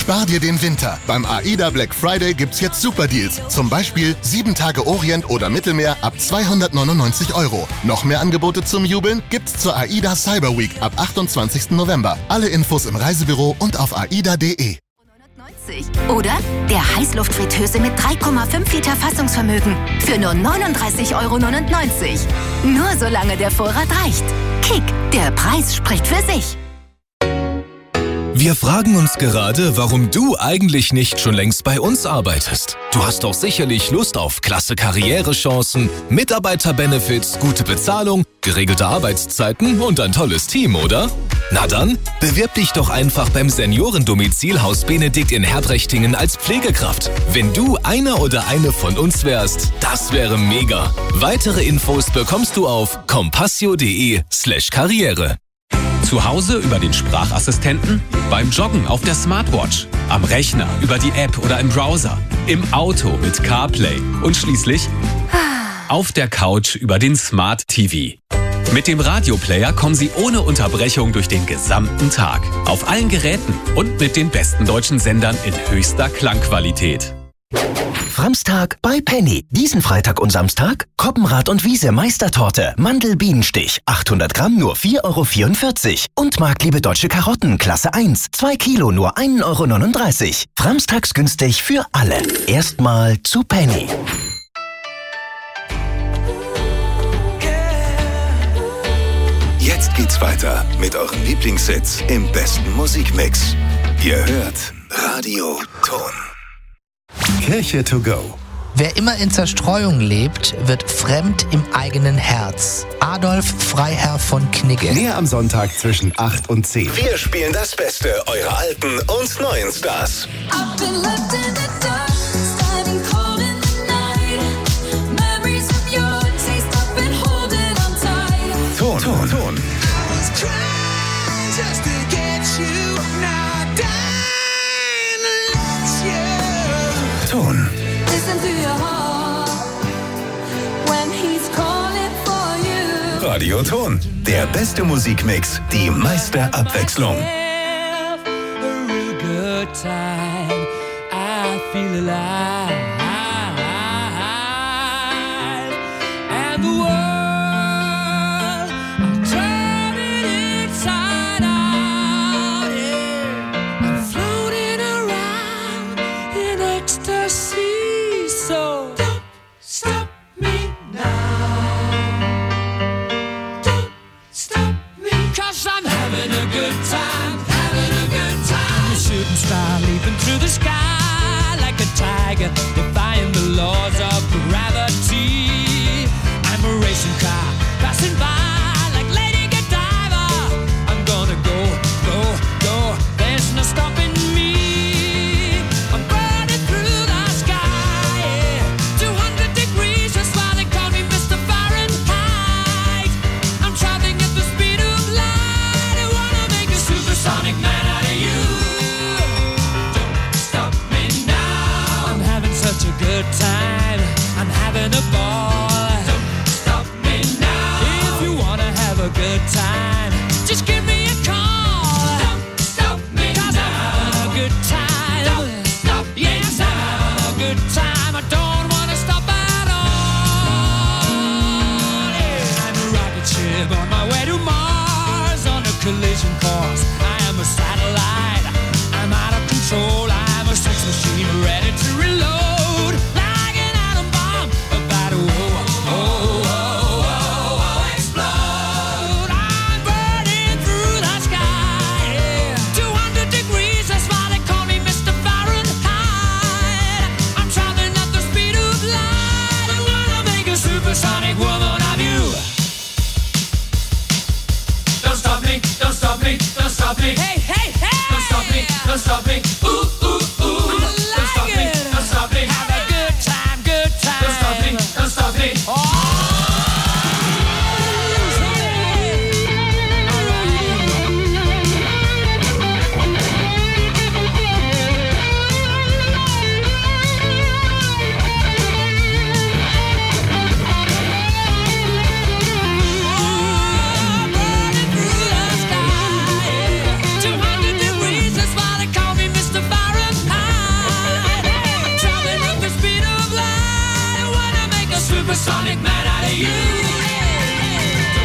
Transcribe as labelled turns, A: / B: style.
A: Spar dir den Winter. Beim AIDA Black Friday gibt's jetzt Superdeals. Zum Beispiel 7 Tage Orient oder Mittelmeer ab 299 €. Noch mehr Angebote zum Jubeln gibt's zur AIDA Cyber Week ab 28. November. Alle Infos im Reisebüro und auf aida.de.
B: Oder der Heißluftfritteuse mit 3,5 Liter Fassungsvermögen für nur 39,99 €. Nur solange der Vorrat reicht. Kick, der Preis spricht für sich.
C: Wir fragen uns gerade, warum du eigentlich nicht schon längst bei uns arbeitest. Du hast doch sicherlich Lust auf klasse Karrierechancen, Mitarbeiterbenefits, gute Bezahlung, geregelte Arbeitszeiten und ein tolles Team, oder? Na dann, bewirb dich doch einfach beim Seniorendomizil Haus Benedikt in Herbrechtingen als Pflegekraft. Wenn du einer oder eine von uns wärst, das wäre mega. Weitere Infos bekommst du auf compassio.de/Karriere.
D: Zu Hause über den Sprachassistenten, beim Joggen auf der Smartwatch, am Rechner über die App oder im Browser, im Auto mit CarPlay und schließlich auf der Couch über den Smart TV. Mit dem Radioplayer kommen Sie ohne Unterbrechung durch den gesamten Tag. Auf allen Geräten und mit den besten deutschen Sendern in höchster Klangqualität.
E: Framstag bei Penny. Diesen Freitag und Samstag Koppenrad und Wiese Meistertorte, Mandelbienenstich, 800 Gramm nur 4,44 € und marktliebe deutsche Karotten, Klasse 1, 2 Kilo nur 1,39 €. Framstags günstig für alle. Erstmal zu Penny.
F: Jetzt geht's weiter mit euren Lieblingssets im besten Musikmix. Ihr hört Radio Ton. Kirche to go.
G: Wer immer in Zerstreuung lebt, wird fremd im eigenen Herz. Adolf Freiherr von Knigge.
F: Mehr am Sonntag zwischen 8 und 10. Wir spielen das Beste eurer alten und neuen Stars. Ton. Ton. Radio Ton. Der beste Musikmix, die meiste Abwechslung.
H: Through the sky like a tiger, defying the laws of gravity. I'm a racing car passing by like Lady Godiva. I'm gonna go. There's no stopping me. I'm burning through the sky, yeah. 200 degrees, that's why they call me Mr. Fahrenheit. I'm traveling at the speed of light. I wanna make a supersonic man out of you. Such a good time, I'm having a ball. Don't stop me now. If you wanna have a good time, just give me a call. Don't stop me now. I'm having a good time. Don't stop me now. I'm having a good time. I don't wanna stop at all. Yeah. I'm a rocket ship on my way to Mars on a collision course. I am a satellite. I'm out of control. I'm a sex machine ready to reload. Stop supersonic man out of you.